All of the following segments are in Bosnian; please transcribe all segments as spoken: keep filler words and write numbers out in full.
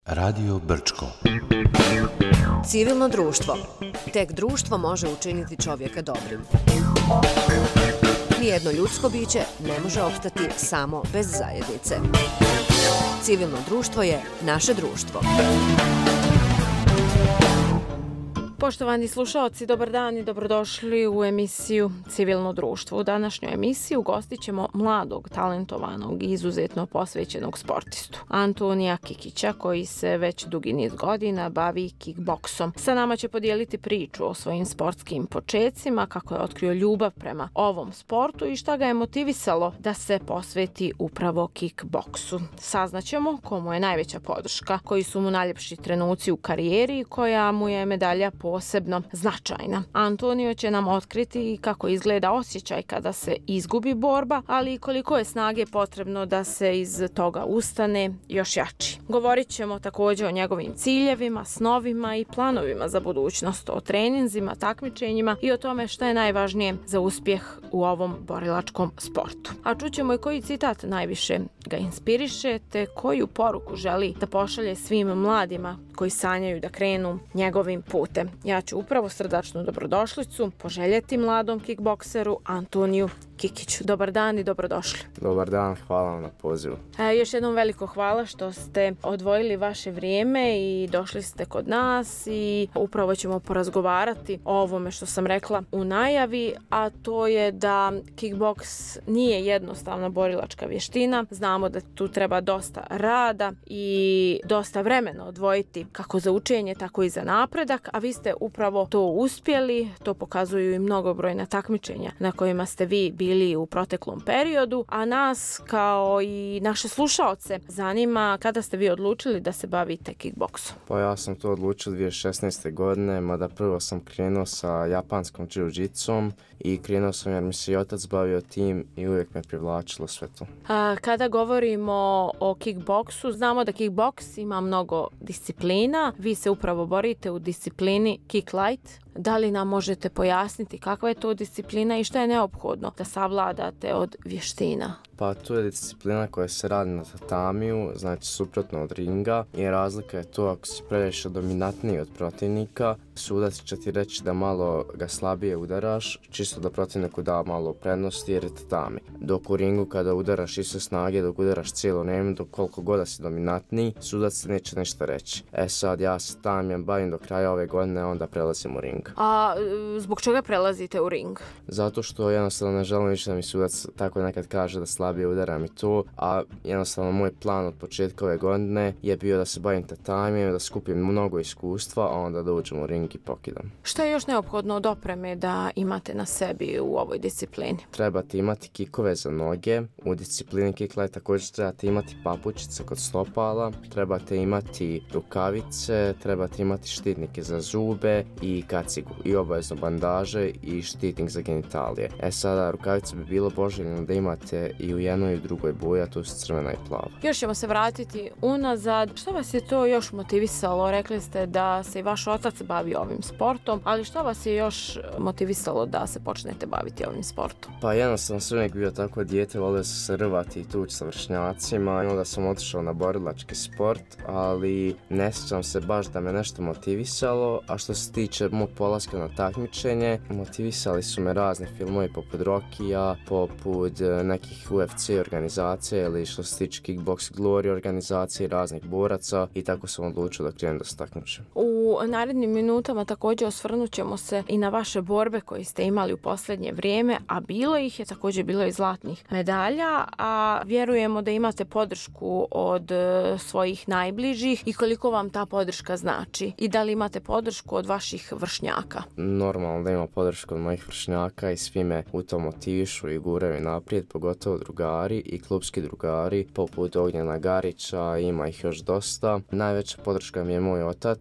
Radio Brčko. Civilno društvo. Tek društvo može učiniti čovjeka dobrim. Nijedno ljudsko biće ne može opstati samo bez zajednice. Civilno društvo je naše društvo. Poštovani slušaoci, dobar dan i dobrodošli u emisiju Civilno društvo. U današnjoj emisiji ugostit ćemo mladog, talentovanog i izuzetno posvećenog sportistu, Antonija Kikića, koji se već dugi niz godina bavi kickboksom. Sa nama će podijeliti priču o svojim sportskim počecima, kako je otkrio ljubav prema ovom sportu i šta ga je motivisalo da se posveti upravo kickboksu. Saznaćemo komu je najveća podrška, koji su mu najljepši trenuci u karijeri i koja mu je medalja posebno značajna. Antonio će nam otkriti kako izgleda osjećaj kada se izgubi borba, ali i koliko je snage potrebno da se iz toga ustane još jači. Govorit ćemo također o njegovim ciljevima, snovima i planovima za budućnost, o treninzima, takmičenjima i o tome što je najvažnije za uspjeh u ovom borilačkom sportu. A čućemo i koji citat najviše ga inspiriše, te koju poruku želi da pošalje svim mladima koji sanjaju da krenu njegovim putem. Ja ću upravo srdačnu dobrodošlicu poželjeti mladom kickbokseru Antoniju Kikiću. Dobar dan i dobrodošli. Dobar dan, hvala vam na pozivu. E, još jednom veliko hvala što ste odvojili vaše vrijeme i došli ste kod nas i upravo ćemo porazgovarati o ovome što sam rekla u najavi, a to je da kickboks nije jednostavna borilačka vještina. Znamo da tu treba dosta rada i dosta vremena odvojiti kako za učenje, tako i za napredak, a vi ste upravo to uspjeli. To pokazuju i mnogobrojna takmičenja na kojima ste vi bili u proteklom periodu, a nas kao i naše slušaoce zanima kada ste vi odlučili da se bavite kickboksom. Pa ja sam to odlučio dvije tisuće šesnaeste. godine, mada prvo sam krenuo sa japanskom jiu-jitsom i krenuo sam jer mi se i otac bavio tim i uvijek me privlačilo sve to. A, kada govorimo o kickboksu, znamo da kickboks ima mnogo disciplina. Vi se upravo borite u disciplini kick light. Da li nam možete pojasniti kakva je to disciplina i što je neophodno da savladate od vještina? Pa tu je disciplina koja se radi na tatamiju, znači suprotno od ringa, i razlika je to ako si previše dominantniji od protivnika, sudac će ti reći da malo ga slabije udaraš, čisto da protivniku da malo prednosti jer je tatami. Dok u ringu kada udaraš isto snage, dok udaraš cijelo vrijeme, dok koliko god da si dominantniji, sudac ti neće ništa reći. E sad ja se tamijem bavim do kraja ove godine, onda prelazim u ring. A zbog čega prelazite u ring? Zato što jednostavno ne želim više da mi sudac tako nekad kaže da slabije udaram i to, a jednostavno moj plan od početka ove godine je bio da se bavim tatamijem, da skupim mnogo iskustva, a onda da uđem u ring i pokidam. Što je još neophodno od opreme da imate na sebi u ovoj disciplini? Trebate imati kikove za noge, u disciplini kick light također trebate imati papučice kod stopala, trebate imati rukavice, trebate imati štitnike za zube i kacigu i obavezno bandaže i štitnik za genitalije. E sada, rukavice bi bilo poželjno da imate i u jednoj i u drugoj boji, a to su crvena i plava. Još ćemo se vratiti unazad. Što vas je to još motivisalo? Rekli ste da se i vaš otac bavi ovim sportom, ali što vas je još motivisalo da se počnete baviti ovim sportom? Pa jednostavno sam uvijek bio tako dijete, volio sam se rvati i tući sa vršnjacima i onda sam otišao na borilački sport, ali ne sjećam se baš da me nešto motivisalo, a što se tiče mog polaska na takmičenje, motivisali su me razni filmovi poput Rokija, poput nekih U F C organizacije ili što se tiče Kickbox Glory organizacije, raznih boraca, i tako sam odlučio da krenem da se takmičem. U narednim minutama također osvrnut ćemo se i na vaše borbe koje ste imali u posljednje vrijeme, a bilo ih je također bilo i zlatnih medalja, a vjerujemo da imate podršku od svojih najbližih i koliko vam ta podrška znači i da li imate podršku od vaših vršnjaka? Normalno da imam podršku od mojih vršnjaka i svi me u to motivišu i guraju naprijed, pogotovo drugari i klubski drugari poput Ognjena Garića, ima ih još dosta. Najveća podrška mi je moj otac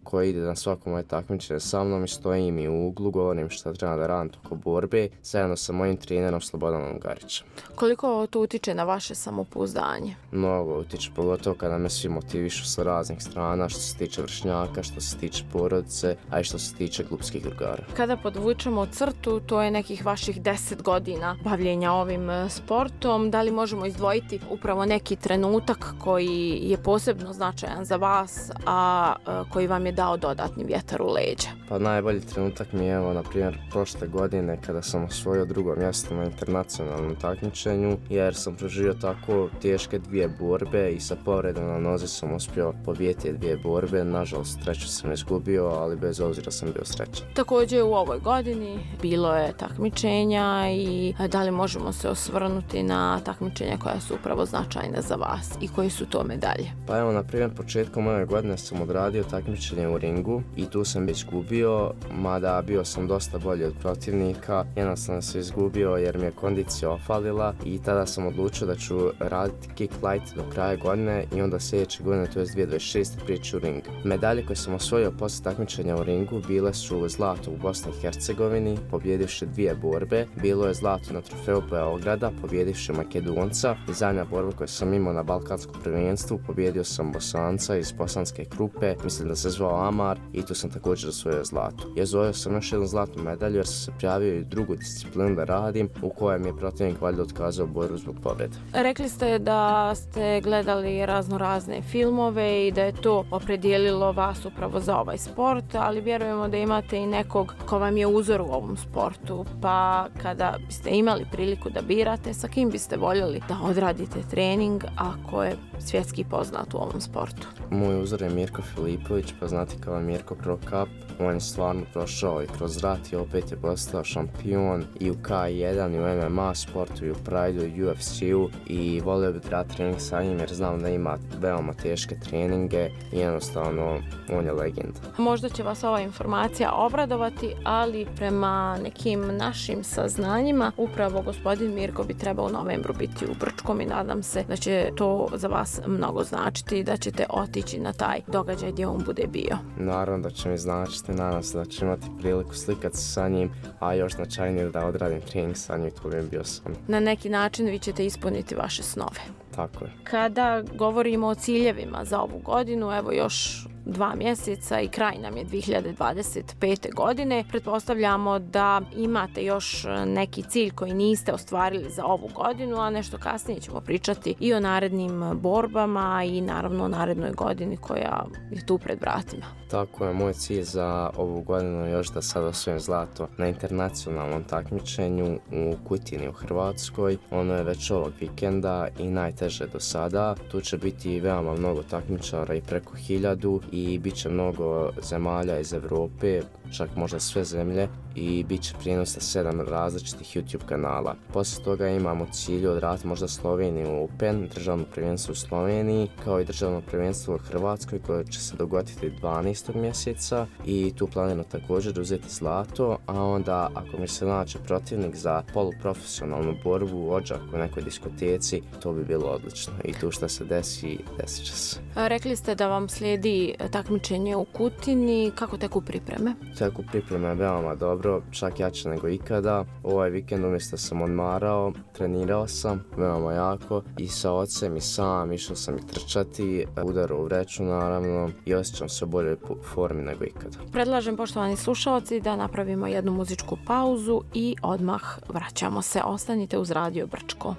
koji ide na svako moje takmičenje sa mnom i stojim i u uglu, govorim šta treba da radim toko borbe, zajedno sa mojim trenerom Slobodanom Garićem. Koliko to utiče na vaše samopouzdanje? Mnogo utiče, pogotovo kada me svi motivišu sa raznih strana, što se tiče vršnjaka, što se tiče porodice, a i što se tiče klupskih drugara. Kada podvučemo crtu, to je nekih vaših deset godina bavljenja ovim sportom. Da li možemo izdvojiti upravo neki trenutak koji je posebno značajan za vas, a koji vam je dao dodatni vjetar u leđa? Pa najbolji trenutak mi je, evo, na primjer, prošle godine kada sam osvojio drugo mjesto na internacionalnom takmičenju, jer sam proživio tako teške dvije borbe i sa povredom na nozi sam uspio pobijediti dvije borbe. Nažalost, treću sam izgubio, ali bez obzira sam bio srećan. Također u ovoj godini bilo je takmičenja i da li možemo se osvrnuti na takmičenja koja su upravo značajna za vas i koji su to medalje? Pa evo, na primjer, početkom ove godine sam odradio takmičenje u ringu i tu sam izgubio, mada bio sam dosta bolji od protivnika. Jednostavno sam izgubio jer mi je kondicija ofalila i tada sam odlučio da ću raditi kick light do kraja godine i onda sljedeće godine, to je dvije tisuće dvadeset šeste prijeći u ring. Medalje koje sam osvojio poslije takmičenja u ringu bile su zlato u Bosni i Hercegovini, pobjedivši dvije borbe. Bilo je zlato na trofeju Beograda, pobjedivši Makedonca, i zadnja borba koju sam imao na Balkanskom prvenstvu, pobjedio sam Bosanca iz bosanske grupe, mislim da se zvao Amar, i tu sam također osvojio zlato. I osvojio sam još jednu zlatnu medalju jer sam se prijavio i drugu disciplinu da radim, u kojoj mi je protivnik valjda otkazao borbu zbog povrede. Rekli ste da ste gledali razno razne filmove i da je to opredijelilo vas upravo za ovaj sport, ali vjerujemo da imate i nekog ko vam je uzor u ovom sportu, pa kada biste imali priliku da birate, sa kim biste voljeli da odradite trening ako je svjetski poznat u ovom sportu? Moj uzor je Mirko Filipović, poznati kao Mirko Pro Cup. On je stvarno prošao i kroz rat i opet je postao šampion i u K jedan i u M M A sportu i u Prideu i U F C-u, i volio bih da trening sa njim jer znam da ima veoma teške treninge i jednostavno on je legenda. Možda će vas ova informacija obradovati, ali prema nekim našim saznanjima upravo gospodin Mirko bi trebao u novembru biti u Brčkom i nadam se da će to za vas mnogo značiti i da ćete otići na taj događaj gdje on bude bio. Naravno da će mi značiti, nadam se da ću imati priliku slikati sa njim, a još značajnije da odradim trening sa njim, to bi bio sam. Na neki način vi ćete ispuniti vaše snove. Tako je. Kada govorimo o ciljevima za ovu godinu, evo još dva mjeseca i kraj nam je dvije hiljade dvadeset pete. godine. Pretpostavljamo da imate još neki cilj koji niste ostvarili za ovu godinu, a nešto kasnije ćemo pričati i o narednim borbama i naravno o narednoj godini koja je tu pred vratima. Tako je, moj cilj za ovu godinu je još da sad osvojim zlato na internacionalnom takmičenju u Kutini u Hrvatskoj. Ono je već ovog vikenda i najteže do sada. Tu će biti veoma mnogo takmičara i preko hiljadu i bit će mnogo zemalja iz Europe, čak možda sve zemlje, i bit će prijenos na sedam različitih YouTube kanala. Poslije toga imamo cilj odraditi možda Sloveniju Open, državno prvenstvo u Sloveniji, kao i državno prvenstvo u Hrvatskoj koje će se dogoditi dvanaestog mjeseca i tu planiramo također uzeti zlato, a onda ako mi se nađe protivnik za poluprofesionalnu borbu u Odžaku u nekoj diskoteci, to bi bilo odlično i tu što se desi, desit će se. Rekli ste da vam slijedi takmičenje u Kutini, kako teku pripreme? Teku pripreme je veoma dobro, čak jače nego ikada. Ovaj vikend umjesto sam odmarao, trenirao sam veoma jako i sa ocem i sam išao sam i trčati, udarao u vreću naravno i osjećam se u boljoj formi nego ikada. Predlažem, poštovani slušalci, da napravimo jednu muzičku pauzu i odmah vraćamo se. Ostanite uz Radio Brčko.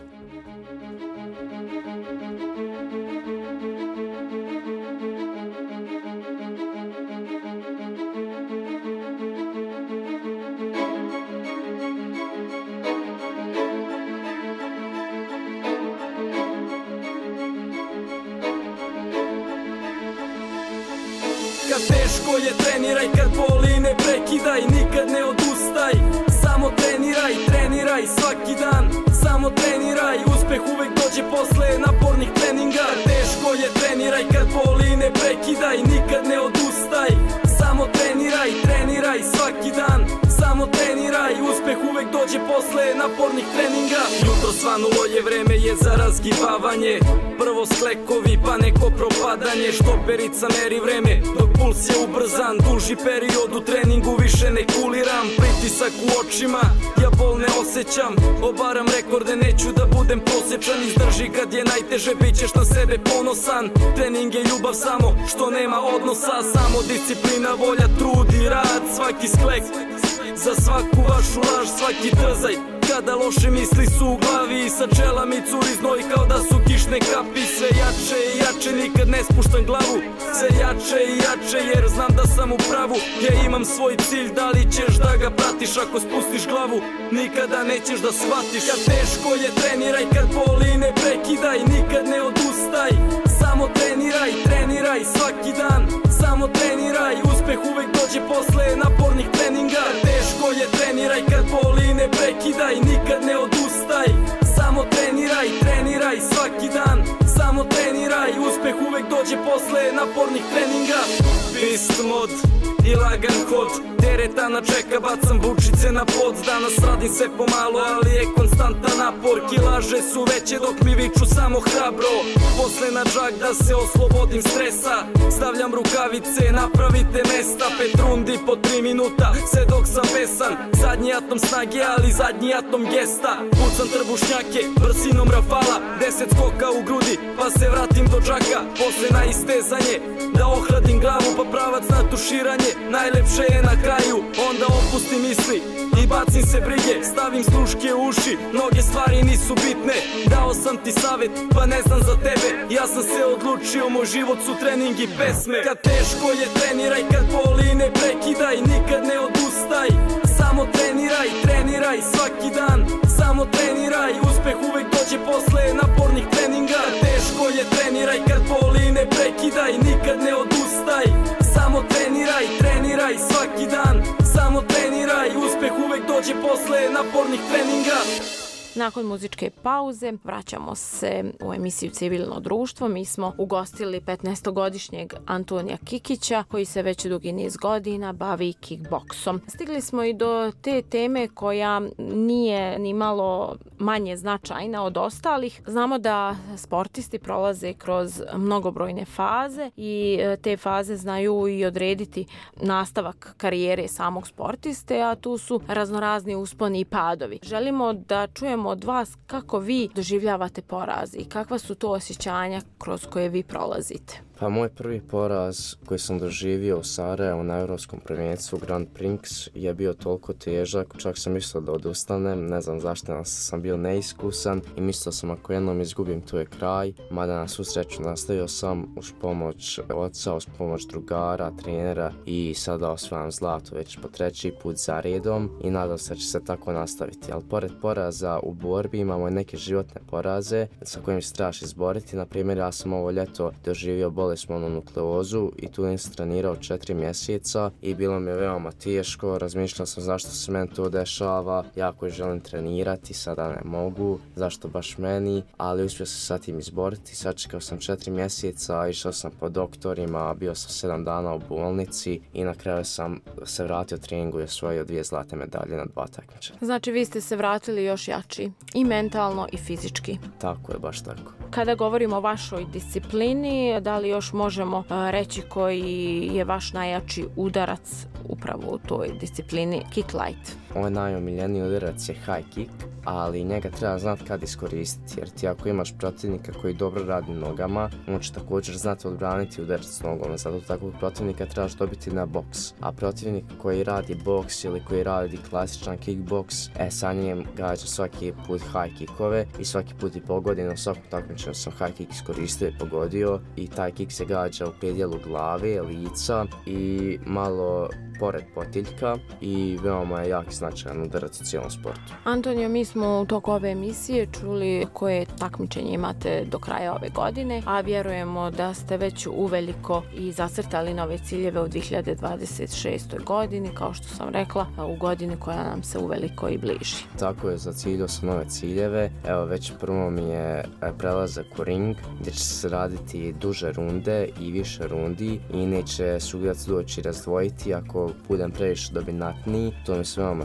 Kad teško je treniraj, kad boli ne prekidaj, nikad ne odustaj. Samo treniraj, treniraj svaki dan, samo treniraj, uspeh uvek dođe posle napornih treninga. Kad teško je treniraj, kad boli ne prekidaj, nikad ne odustaj. Samo treniraj, treniraj svaki dan, samo treniraj, uspeh uvek dođe dođe posle napornih treninga. Jutro svanulo je, vreme je za razgibavanje. Prvo sklekovi pa neko propadanje. Štoperica meri vreme dok puls je ubrzan. Duži period u treningu više ne kuliram. Pritisak u očima, ja bol ne osjećam. Obaram rekorde, neću da budem prosječan. Izdrži kad je najteže, bit ćeš na sebe ponosan. Trening je ljubav samo što nema odnosa. Samo disciplina, volja, trud i rad. Svaki sklek za svaku vašu laž, svaki trzaj kada loše misli su u glavi. I sa čela mi curi znoj kao da su kišne kapi. Sve jače i jače, nikad ne spuštam glavu. Sve jače i jače jer znam da sam u pravu. Ja imam svoj cilj, da li ćeš da ga pratiš? Ako spustiš glavu, nikada nećeš da shvatiš. Kad teško je, treniraj, kad boli ne prekidaj. Nikad ne odustaj, samo treniraj, treniraj svaki dan. Samo treniraj, uspeh uvek dođe posle napornih treninga. Teško je, treniraj, kad boli ne prekidaj. Nikad ne odustaj, samo treniraj, treniraj svaki dan. Samo treniraj, uspeh uvek dođe posle napornih treninga. Beast mod i lagan hod, teretana čeka, bacam bučice na pod. Danas radim sve pomalo, ali je konstantan napor. Kilaže su veće dok mi viču samo hrabro. Posle na džak da se oslobodim stresa. Stavljam rukavice, napravite mesta. Pet rundi po tri minuta, sve dok sam besan. Zadnji atom snage, ali zadnji atom gesta. Pucam trbušnjake, brzinom rafala. Deset skoka u grudi, pa se vratim do džaka. Posle na istezanje, da ohladim glavu, pa pravac na tuširanje. Najlepše je na kraju, onda opustim misli i bacim se brige. Stavim sluške u uši, mnoge stvari nisu bitne. Dao sam ti savjet, pa ne znam za tebe. Ja sam se odlučio, moj život su trening i pesme. Kad teško je, treniraj, kad boli ne prekidaj. Nikad ne odustaj, samo treniraj, treniraj svaki dan. Samo treniraj, uspeh uvek dođe posle napornih treninga. Kad teško je, treniraj, kad boli ne prekidaj. Nikad ne odustaj, samo treniraj, treniraj svaki dan. Samo treniraj, uspeh uvek dođe posle napornih treninga. Nakon muzičke pauze vraćamo se u emisiju Civilno društvo. Mi smo ugostili petnaestogodišnjeg Antonija Kikića koji se već dugi niz godina bavi kickboksom. Stigli smo i do te teme koja nije ni malo manje značajna od ostalih. Znamo da sportisti prolaze kroz mnogobrojne faze i te faze znaju i odrediti nastavak karijere samog sportiste, a tu su raznorazni usponi i padovi. Želimo da čujemo od vas kako vi doživljavate poraz i kakva su to osjećanja kroz koje vi prolazite. Pa moj prvi poraz koji sam doživio u Sarajevu na Europskom prvenstvu Grand Prix je bio toliko težak, čak sam mislio da odustanem, ne znam zašto sam bio neiskusan i mislio sam ako jednom izgubim to je kraj, mada na svu sreću nastavio sam uz pomoć oca, uz pomoć drugara, trenera i sada osvajam zlato već po treći put za redom i nadam se da će se tako nastaviti. Ali pored poraza u borbi imamo i neke životne poraze sa kojim se trebaš izboriti. Na primjer, ja sam ovo ljeto doživio bolest mononukleozu i tu nisam trenirao četiri mjeseca i bilo mi je veoma teško. Razmišljao sam zašto se meni to dešava, jako želim trenirati, sada ne mogu, zašto baš meni, ali uspio sam sa tim izboriti. Sačekao sam četiri mjeseca, išao sam po doktorima, bio sam sedam dana u bolnici i na kraju sam se vratio treningu i osvojio dvije zlate medalje na dva takmičenja. Znači vi ste se vratili još jači i mentalno i fizički. Tako je, baš tako. Kada govorimo o vašoj disciplini, da li još možemo reći koji je vaš najjači udarac upravo u toj disciplini kick light? Ovaj najomiljeniji udarac je high kick, ali njega treba znati kad iskoristiti, jer ti ako imaš protivnika koji dobro radi nogama, on će također znati odbraniti udarac nogom, zato takvog protivnika trebaš dobiti na boks. A protivnik koji radi boks ili koji radi klasičan kickboks, e sa njim gađa svaki put high kickove i svaki put i pogodi. Na svakom takmičenju sam high kick iskoristio i pogodio i taj kick se gađa u predjelu glave, lica i malo pored potiljka i veoma je jak značajan udarac u cijelom sportu. Antonio, mi smo u toku ove emisije čuli koje takmičenje imate do kraja ove godine, a vjerujemo da ste već uveliko i zacrtali nove ciljeve u dvije hiljade dvadeset šestoj godini, kao što sam rekla, u godini koja nam se uveliko i bliži. Tako je, zaciljio sam nove ciljeve. Evo, već prvo mi je prelazak u ring, gdje će se raditi duže runde i više rundi i neće sugledac doći razdvojiti ako budem previše dominantniji. To mi se veoma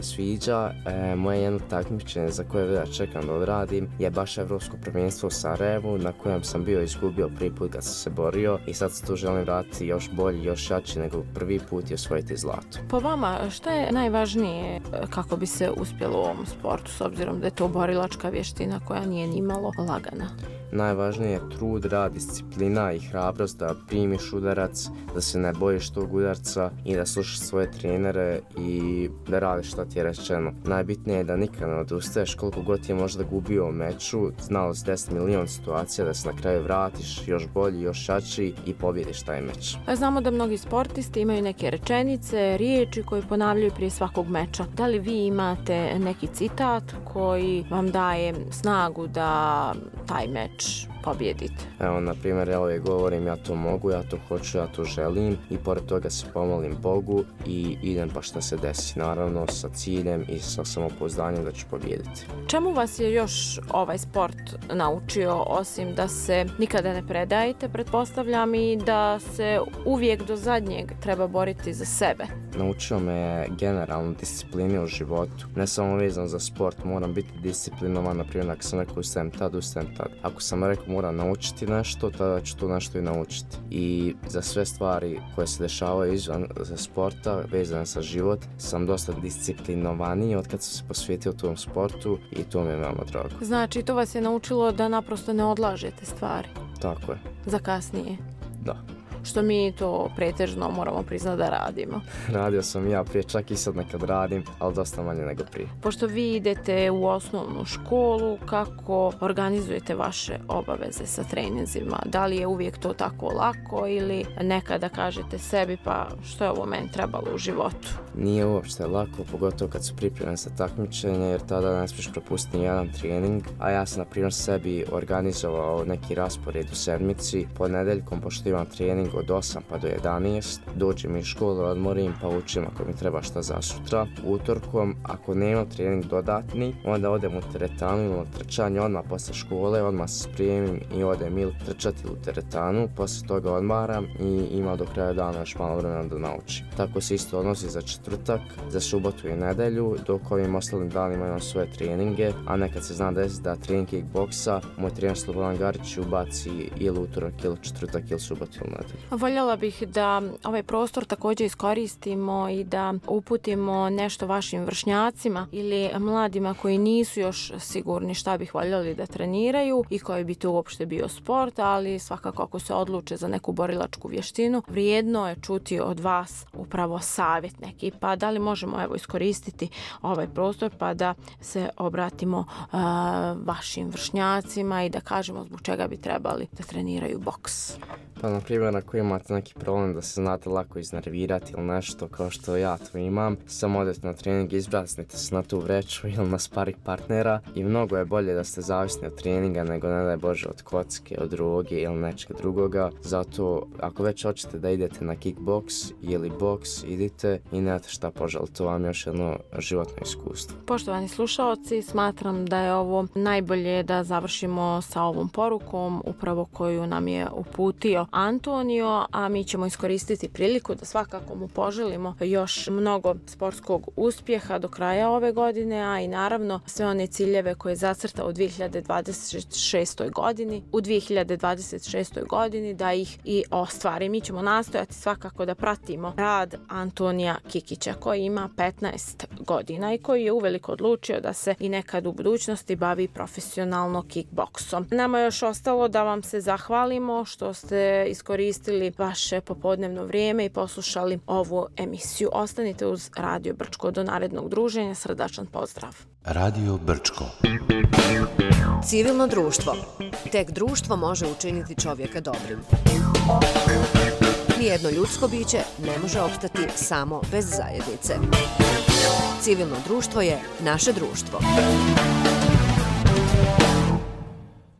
sviđa, e, moje jedno takmičenje za koje ja čekam da odradim je baš Evropsko prvenstvo u Sarajevu na kojem sam bio izgubio prvi put kad sam se borio i sad se tu želim vratiti još bolji, još jači nego prvi put i osvojiti zlato. Po vama, šta je najvažnije kako bi se uspjelo u ovom sportu, s obzirom da je to borilačka vještina koja nije nimalo lagana? Najvažnije je trud, rad, disciplina i hrabrost da primiš udarac, da se ne bojiš tog udarca i da slušaš svoje trenere i da radiš što ti je rečeno. Najbitnije je da nikad ne odustaješ, koliko god je možda gubio u meču, znalo se deset milion situacija da se na kraju vratiš još bolji, još jači i pobjediš taj meč. Znamo da mnogi sportisti imaju neke rečenice, riječi koje ponavljaju prije svakog meča. Da li vi imate neki citat koji vam daje snagu da taj meč pobjedite? Evo, na primjer, ja uvijek govorim ja to mogu, ja to hoću, ja to želim i pored toga se pomolim Bogu i idem pa šta se desi, naravno sa ciljem i sa samopouzdanjem da ću pobjediti. Čemu vas je još ovaj sport naučio, osim da se nikada ne predajete, pretpostavljam, i da se uvijek do zadnjeg treba boriti za sebe? Naučio me je generalnu disciplinu u životu, ne samo vezano za sport, moram biti disciplinovan, na primjer ako sam rekao ustajem tad, ustajem tad. Ako sam rekao moram naučiti nešto, tada ću to nešto i naučiti. I za sve stvari koje se dešavaju izvan sporta, vezane sa život, sam dosta disciplinovaniji od kad sam se posvetio tom sportu i to mi je veoma drago. Znači, to vas je naučilo da naprosto ne odlažete stvari? Tako je. Za kasnije? Da. Što mi to pretežno moramo priznati da radimo. Radio sam ja prije, čak i sad nekad radim, ali dosta manje nego prije. Pošto vi idete u osnovnu školu, kako organizujete vaše obaveze sa treninzima? Da li je uvijek to tako lako ili nekada kažete sebi pa što je ovo meni trebalo u životu? Nije uopšte lako, pogotovo kad su pripremljeni za takmičenje, jer tada ne smiješ propustiti jedan trening, a ja sam na primjer sebi organizovao neki raspored u sedmici, ponedeljkom pošto imam trening od osam pa do jedanaest, dođem iz škole, odmorim pa učim ako mi treba šta za sutra. Utorkom, ako nemam trening dodatni, onda odem u teretanu ili u trčanje odmah posle škole, odmah se spremim i odem ili trčati u teretanu, posle toga odmaram i imam do kraja dana još malo vremena da naučim. Tako se isto odnosi za četvrtak, za subotu i nedelju, dok ovim ostalim danima imam svoje treninge, a nekad se zna desiti da trening kickboksa moj trener Slobodan Garić ubaci ili utorak ili četvrtak ili subotu ili nedelju. Voljela bih da ovaj prostor također iskoristimo i da uputimo nešto vašim vršnjacima ili mladima koji nisu još sigurni šta bih voljeli da treniraju i koji bi to uopšte bio sport, ali svakako ako se odluče za neku borilačku vještinu, vrijedno je čuti od vas upravo savjet neki. Pa da li možemo evo iskoristiti ovaj prostor pa da se obratimo uh, vašim vršnjacima i da kažemo zbog čega bi trebali da treniraju boks? Pa na primjer ako imate neki problem da se znate lako iznervirati ili nešto kao što ja to imam, samo odete na trening, izbrasnite se na tu vreću ili na sparing partnera i mnogo je bolje da ste zavisni od treninga nego ne daj Bože od kocke, od droge ili nečega drugoga. Zato ako već hoćete da idete na kickboks ili boks, idite i nemate šta požaliti, to vam je još jedno životno iskustvo. Poštovani slušaoci, smatram da je ovo najbolje da završimo sa ovom porukom upravo koju nam je uputio Antonio, a mi ćemo iskoristiti priliku da svakako mu poželimo još mnogo sportskog uspjeha do kraja ove godine, a i naravno sve one ciljeve koje je zacrtao u dvije hiljade dvadeset šestoj godini, u dvije hiljade dvadeset šestoj godini da ih i ostvari. Mi ćemo nastojati svakako da pratimo rad Antonija Kikića koji ima petnaest godina i koji je uveliko odlučio da se i nekad u budućnosti bavi profesionalno kickboksom. Nama je još ostalo da vam se zahvalimo što ste iskoristili vaše popodnevno vrijeme i poslušali ovu emisiju. Ostanite uz Radio Brčko do narednog druženja. Srdačan pozdrav. Radio Brčko. Civilno društvo. Tek društvo može učiniti čovjeka dobrim. Nijedno ljudsko biće ne može opstati samo bez zajednice. Civilno društvo je naše društvo.